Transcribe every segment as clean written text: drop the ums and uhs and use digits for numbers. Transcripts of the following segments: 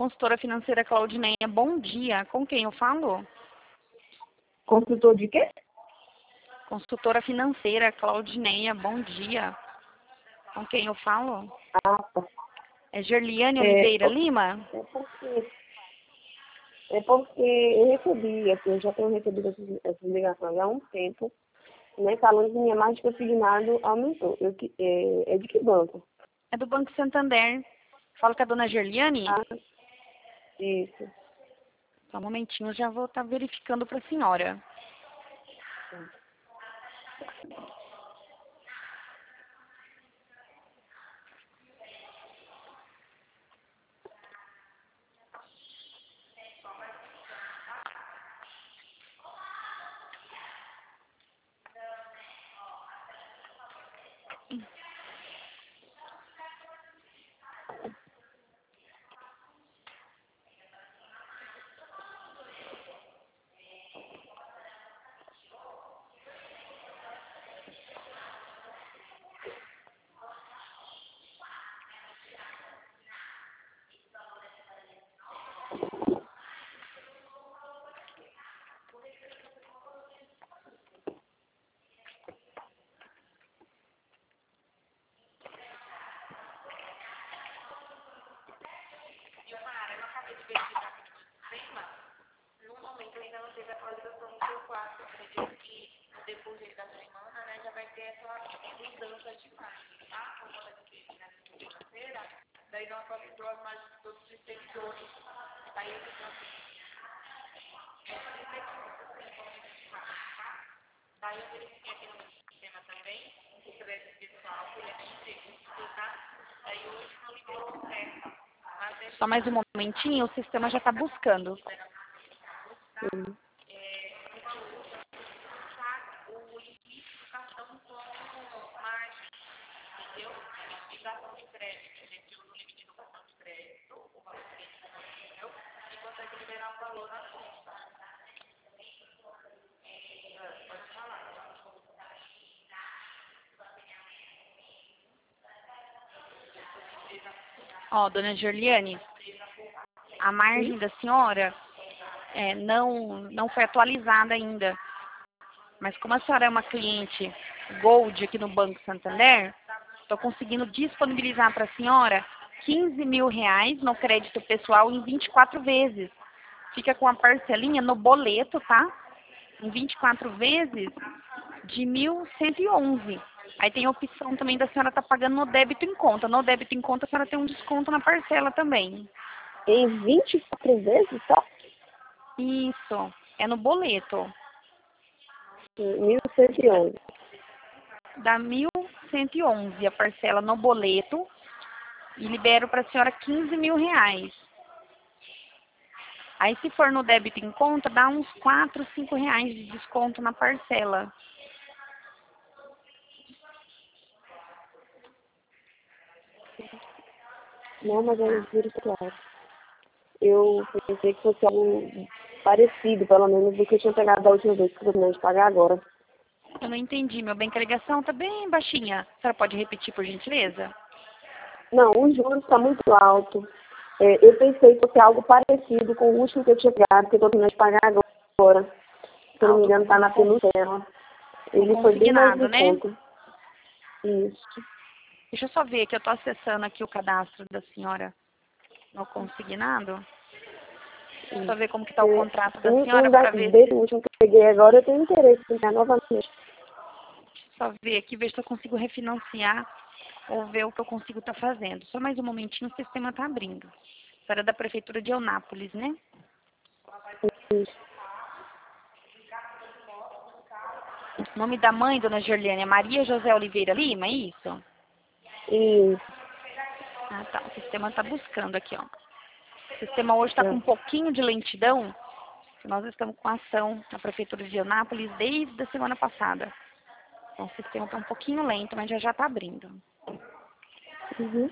Consultora financeira Claudineia, bom dia. Com quem eu falo? Consultor de quê? Consultora financeira Claudineia, bom dia. Com quem eu falo? Ah, tá. É Gerliane Oliveira Lima? É porque eu recebi, assim, eu já tenho recebido essas ligações há um tempo, né, falando que minha margem de consignado aumentou. É de que banco? É do Banco Santander. Falo com a dona Gerliane? Ah, isso. Só um momentinho, eu já vou estar verificando para a senhora. No momento ainda não teve atualização do seu quarto. Eu acredito que no decorrer da semana, né, já vai ter essa mudança de margem, tá? Por conta de que na segunda-feira, daí não atualizou as margens de todos os extensores. Daí eu fico daí eu verifiquei aqui no meu sistema também, o crédito pessoal, que ele é bem preciso, tá? Daí hoje não liberou oferta. Só mais um momentinho, o sistema já está buscando. Sim. O limite do cartão como margem, entendeu? De cartão de crédito. A gente usa o limite do cartão de crédito, o valor que é disponível, e consegue liberar o valor na conta. Pode falar. Ó, dona Gerliane, a margem da senhora não foi atualizada ainda. Mas como a senhora é uma cliente Gold aqui no Banco Santander, estou conseguindo disponibilizar para a senhora 15 mil reais no crédito pessoal em 24 vezes. Fica com a parcelinha no boleto, tá? Em 24 vezes de 1.111. Aí tem a opção também da senhora estar pagando no débito em conta. No débito em conta a senhora tem um desconto na parcela também. Em 24 vezes só? Isso, é no boleto. 1.111. Dá 1.111 a parcela no boleto e libero para a senhora 15 mil reais. Aí se for no débito em conta, dá uns 4, 5 reais de desconto na parcela. Não, mas eu juro claro. Eu pensei que fosse algo parecido, pelo menos, do que eu tinha pegado da última vez, que eu terminei de pagar agora. Eu não entendi, meu bem, que a ligação tá bem baixinha. A senhora pode repetir, por gentileza? Não, o juros está muito alto. Eu pensei que fosse algo parecido com o último que eu tinha pegado, que eu estou terminando de pagar agora. Se eu não me engano, está na penúltima. Ele foi bem mais Consignado, em né? conta. Isso. Deixa eu só ver que eu tô acessando aqui o cadastro da senhora no consignado. Deixa eu só ver como que tá o contrato da senhora para ver Desse último que eu peguei agora, eu tenho interesse em pegar novamente. só ver aqui, ver se eu consigo refinanciar ou ver o que eu consigo estar fazendo. Só mais um momentinho, o sistema está abrindo. A senhora é da Prefeitura de Eunápolis, né? Isso. O nome da mãe, dona Gerliane, é Maria José Oliveira Lima, é isso? Isso. Ah, tá. O sistema está buscando aqui, ó. O sistema hoje está com um pouquinho de lentidão, que nós estamos com ação na Prefeitura de Eunápolis desde a semana passada. Então, o sistema está um pouquinho lento, mas já está abrindo. Uhum.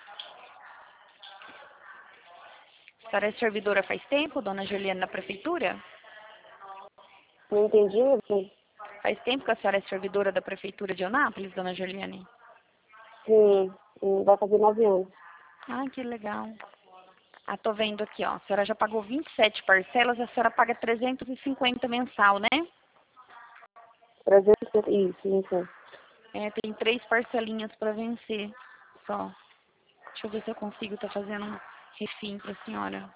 A senhora é servidora faz tempo, dona Juliana, na Prefeitura? Não entendi, sim. Faz tempo que a senhora é servidora da Prefeitura de Eunápolis, dona Juliane? Sim, vai fazer 9 anos. Ah, que legal. Ah, tô vendo aqui, ó. A senhora já pagou 27 parcelas, a senhora paga 350 mensal, né? 300, isso. É, tem 3 parcelinhas para vencer só. Deixa eu ver se eu consigo tá fazendo um refim pra senhora.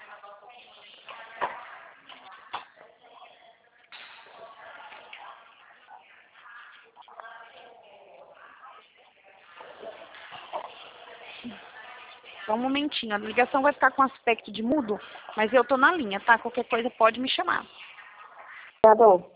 Só um momentinho. A ligação vai ficar com aspecto de mudo, mas eu tô na linha, tá? Qualquer coisa pode me chamar. Tá bom.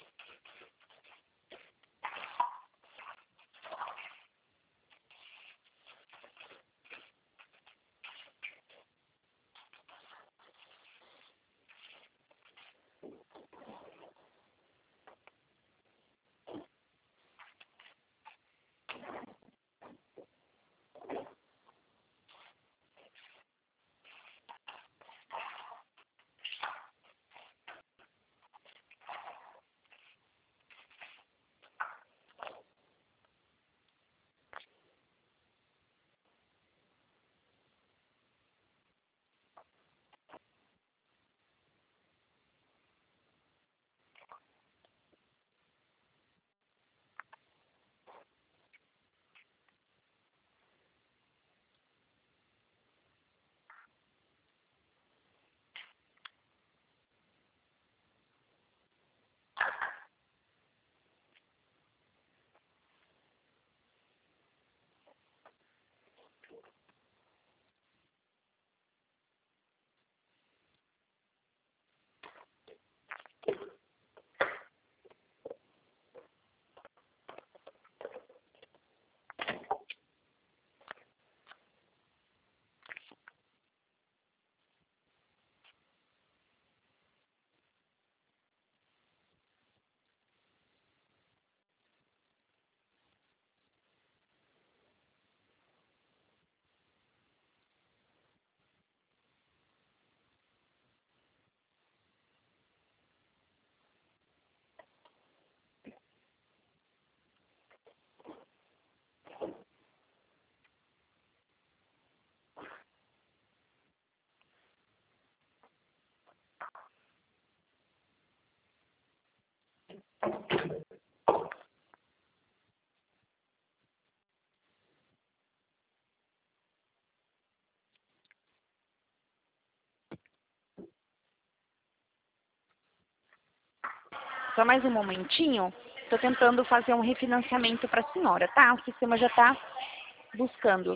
Só mais um momentinho. Tô tentando fazer um refinanciamento pra senhora, tá? O sistema já tá buscando.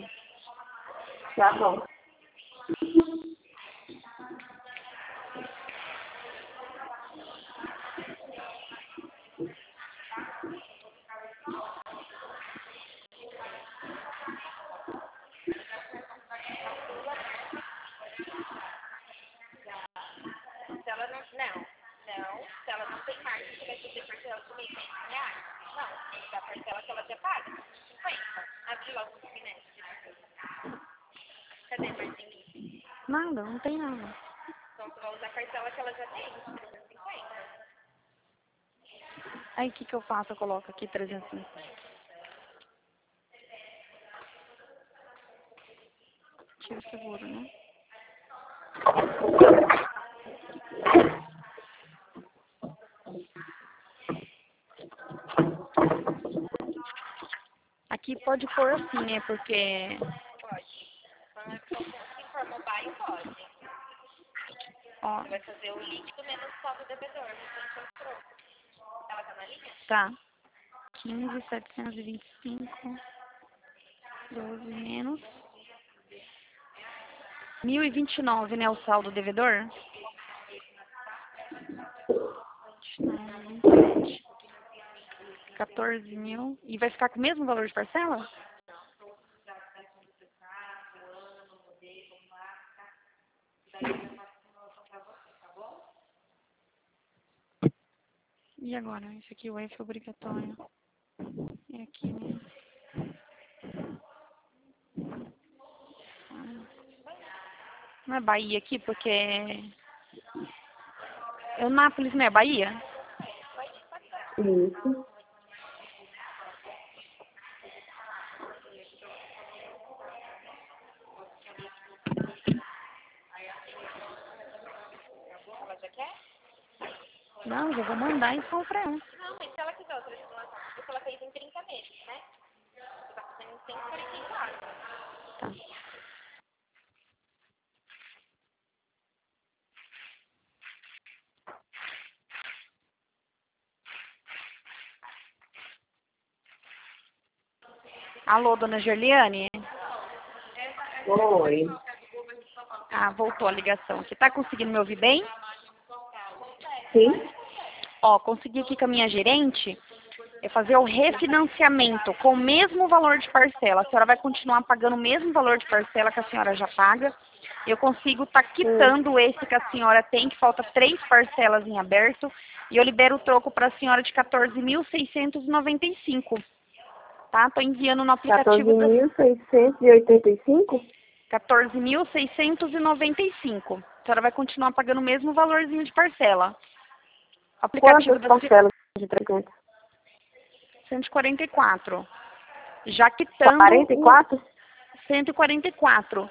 Tá bom. Se ela não, se ela não tem margem, você vai fazer parcela de R$ 1.500? Não, da parcela que ela já paga, 50. Abre logo o gabinete. Cadê mais limite? Nada, não tem nada. Então você vai usar a parcela que ela já tem, 350. Aí o que eu faço? Eu coloco aqui 350. Tira o seguro, né? Aqui pode pôr assim, né? Porque... Pode. Se for mobile, pode. Ó. Você vai fazer o líquido menos o saldo devedor. Ela tá na linha? Tá. 15.725. 12 menos. 1.029, né? O saldo devedor? 14 mil. E vai ficar com o mesmo valor de parcela? E agora? Esse aqui, o F é obrigatório. É aqui, né? Não é Bahia aqui, porque... Eunápolis não é Bahia? Isso. Não, já vou mandar então pra ela. Não, mas se ela quiser outra estimulação, porque ela fez em 30 meses, né? Você tá fazendo em 144. Tá. Alô, dona Gerliane? Oi. Ah, voltou a ligação aqui. Tá conseguindo me ouvir bem? Sim? Ó, consegui aqui com a minha gerente fazer o refinanciamento com o mesmo valor de parcela. A senhora vai continuar pagando o mesmo valor de parcela que a senhora já paga. Eu consigo estar quitando esse que a senhora tem, que falta 3 parcelas em aberto, e eu libero o troco para a senhora de 14.695. Tá? Tô enviando no aplicativo da 14.685? 14.695. A senhora vai continuar pagando o mesmo valorzinho de parcela. O aplicativo Quantas da parcelas de 300? 144. Já quitando 44? 144.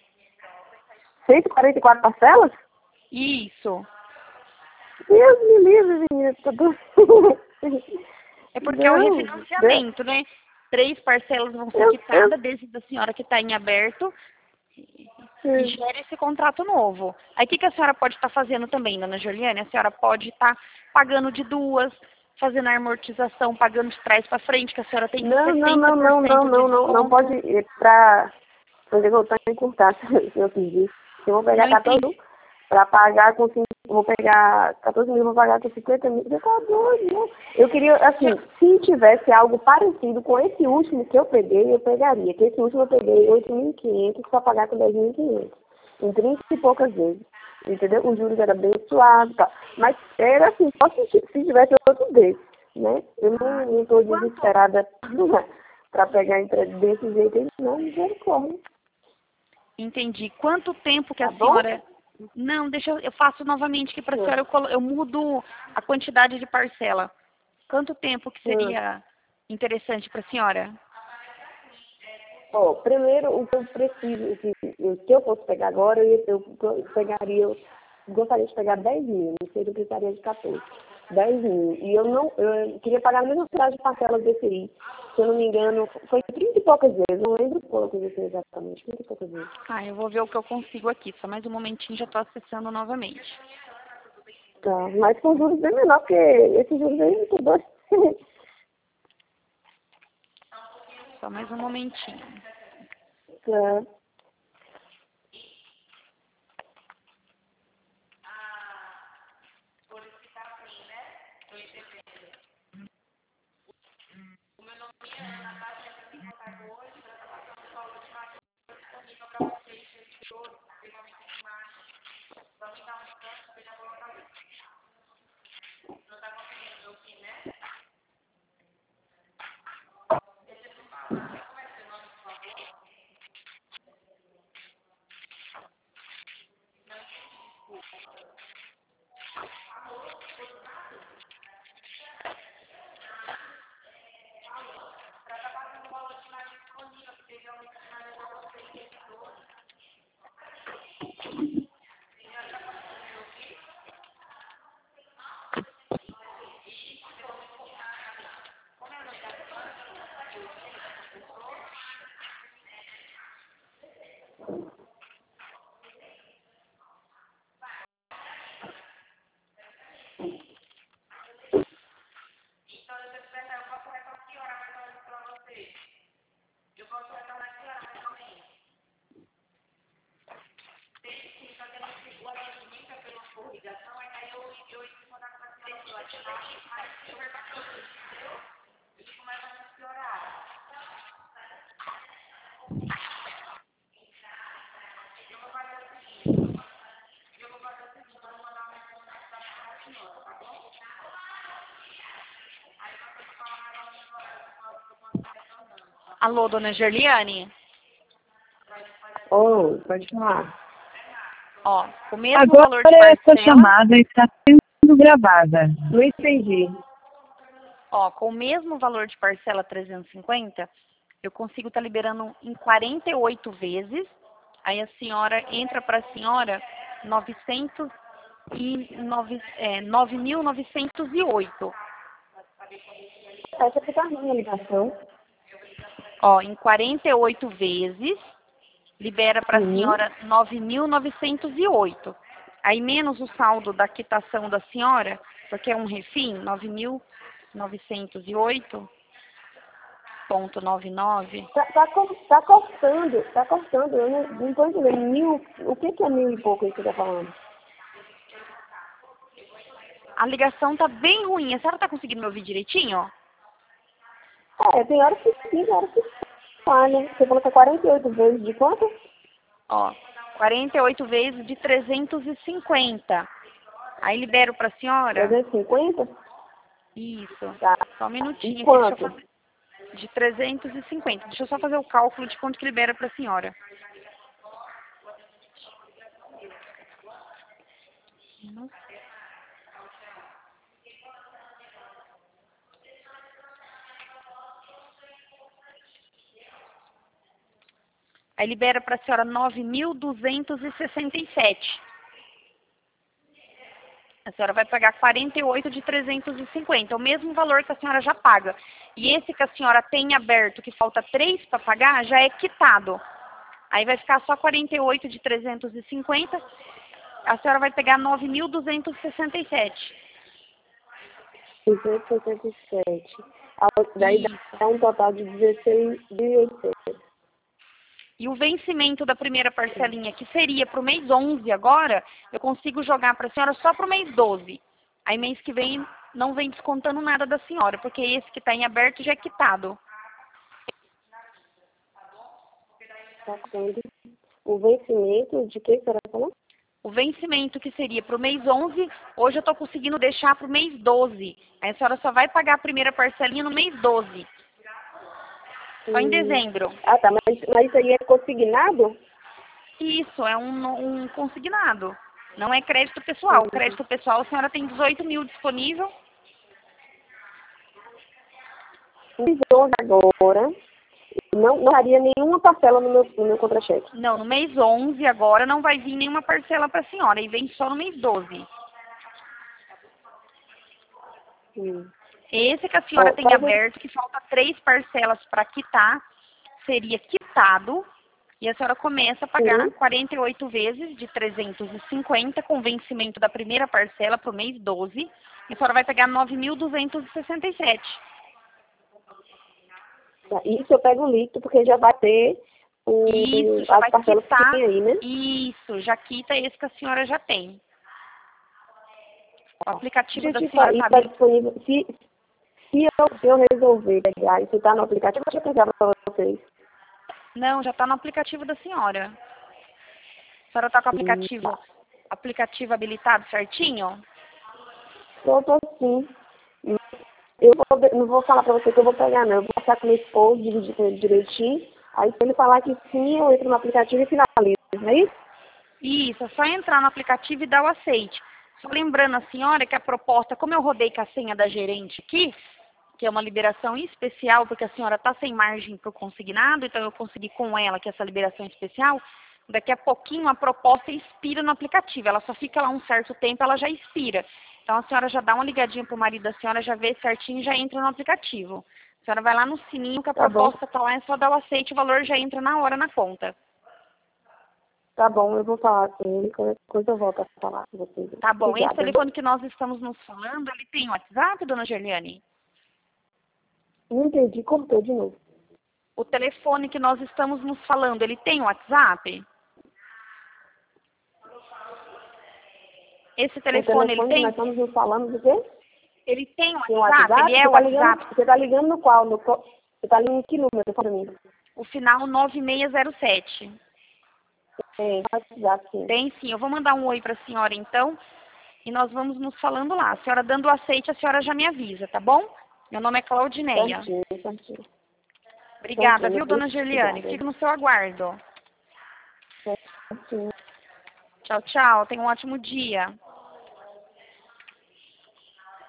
144 parcelas? Isso. Deus me livre, menina. Tudo... É porque é o refinanciamento, né? 3 parcelas vão ser quitadas, desde da senhora que está em aberto, e gera esse contrato novo. Aí o que a senhora pode estar fazendo também, dona Juliane? A senhora pode estar pagando de 2, fazendo a amortização, pagando de trás para frente, que a senhora tem 60% de desconto. Não pode ir para fazer voltar a encurtar, se eu pedir. Eu vou pegar 14 para pagar com 5, vou pegar 14 mil, vou pagar com 50 mil. Eu tô doido, né? Eu queria, assim, se tivesse algo parecido com esse último que eu peguei, eu pegaria. Que esse último eu peguei 8.500 para pagar com 10.500. Em 30 e poucas vezes. Entendeu? Os juros eram bem suaves e tal. Mas era assim, só se tivesse outro desse, né? Eu não estou desesperada para pegar desse jeito aí, não, misericórdia. Entendi. Quanto tempo que a senhora... Não, deixa eu faço novamente aqui para a senhora, eu mudo a quantidade de parcela. Quanto tempo que seria interessante para a senhora? Primeiro, o que eu preciso, o que eu posso pegar agora, eu gostaria de pegar 10 mil, não sei se eu precisaria de 14. 10 mil. E eu queria pagar a mesma quantidade de parcelas desse aí. Se eu não me engano, foi 30 e poucas vezes, não lembro quantas vezes exatamente, 30 e poucas vezes. Ah, eu vou ver o que eu consigo aqui, só mais um momentinho, já estou acessando novamente. Tá, mas com juros bem menor, porque esses juros aí muito dois. Só mais um momentinho. Tá. Alô, dona Gerliane? Pode falar. Ó, o mesmo Agora valor de parcela... essa chamada está sendo gravada. Não entendi. Ó, com o mesmo valor de parcela 350, eu consigo estar liberando em 48 vezes. Aí a senhora, entra para a senhora 9.908. Essa que tá ruim a ligação. Ó, em 48 vezes, libera para a Sim. senhora 9.908. Aí menos o saldo da quitação da senhora, porque é um refim, 9.908,99. Tá cortando. Eu não tô entendendo. O que é 1.000 e pouco aí que você tá falando? A ligação tá bem ruim. A senhora tá conseguindo me ouvir direitinho? Tem horas que sim, tem horas que falha. Você falou que é 48 vezes de quanto? Ó, 48 vezes de 350. Aí libero para a senhora. 350? Isso. Tá. Só um minutinho De aqui, deixa eu quanto? fazer. De 350. Deixa eu só fazer o cálculo de quanto que libera para a senhora. Aí libera para a senhora 9.267. A senhora vai pagar 48 de 350, o mesmo valor que a senhora já paga. E esse que a senhora tem aberto, que falta 3 para pagar, já é quitado. Aí vai ficar só 48 de 350, a senhora vai pegar 9.267. 267. Daí dá um total de 16.800. E o vencimento da primeira parcelinha, que seria para o mês 11 agora, eu consigo jogar para a senhora só para o mês 12. Aí mês que vem não vem descontando nada da senhora, porque esse que está em aberto já é quitado. Tá sendo o vencimento de que a senhora falou? O vencimento que seria para o mês 11, hoje eu estou conseguindo deixar para o mês 12. Aí a senhora só vai pagar a primeira parcelinha no mês 12. Só em dezembro. Ah, tá. Mas isso aí é consignado? Isso, é um consignado. Não é crédito pessoal. Crédito pessoal, a senhora tem 18 mil disponível. Agora, não daria nenhuma parcela no meu contra-cheque. Não, no mês 11 agora não vai vir nenhuma parcela para a senhora. E vem só no mês 12. Esse que a senhora tem aberto, que falta 3 parcelas para quitar, seria quitado. E a senhora começa a pagar 48 vezes de 350 com vencimento da primeira parcela para o mês 12. E a senhora vai pegar 9.267. Isso eu pego o líquido, porque já vai ter Isso, já as vai parcelas quitar. que tem aí, né? Isso, já quita esse que a senhora já tem. O aplicativo Deixa da eu te senhora falar, tá está disponível. Se eu resolver pegar, isso está no aplicativo, eu já pegava para vocês. Não, já está no aplicativo da senhora. A senhora está com o aplicativo habilitado certinho? Tô sim. Não vou falar para você que eu vou pegar, não. Eu vou passar com meu esposo, dividir com ele direitinho. Aí se ele falar que sim, eu entro no aplicativo e finalizo, não é isso? Isso, é só entrar no aplicativo e dar o aceite. Só lembrando a senhora que a proposta, como eu rodei com a senha da gerente aqui, que é uma liberação especial, porque a senhora está sem margem para o consignado, então eu consegui com ela que essa liberação especial, daqui a pouquinho a proposta expira no aplicativo. Ela só fica lá um certo tempo, ela já expira. Então a senhora já dá uma ligadinha pro marido da senhora, já vê certinho e já entra no aplicativo. A senhora vai lá no sininho que a proposta está lá, é só dar o aceite, o valor já entra na hora na conta. Tá bom, eu vou falar com ele, qualquer coisa eu volto a falar com vocês. Tá bom, Obrigada. esse telefone que nós estamos nos falando, ele tem WhatsApp, dona Gerliane? Não entendi, cortou de novo. O telefone que nós estamos nos falando, ele tem WhatsApp? Esse telefone, ele tem? Nós estamos nos falando do quê? Ele tem Tem WhatsApp? Ele é o WhatsApp? Você tá ligando no qual? Você tá ligando em que número? Fala pra mim. O final 9607. Tem, WhatsApp, sim. Tem sim, eu vou mandar um oi para a senhora então, e nós vamos nos falando lá. A senhora dando o aceite, a senhora já me avisa, tá bom? Meu nome é Claudineia. Certinho. Obrigada, Certinho, viu, dona Gerliane? Fico no seu aguardo. Certinho. Tchau, tchau. Tenha um ótimo dia.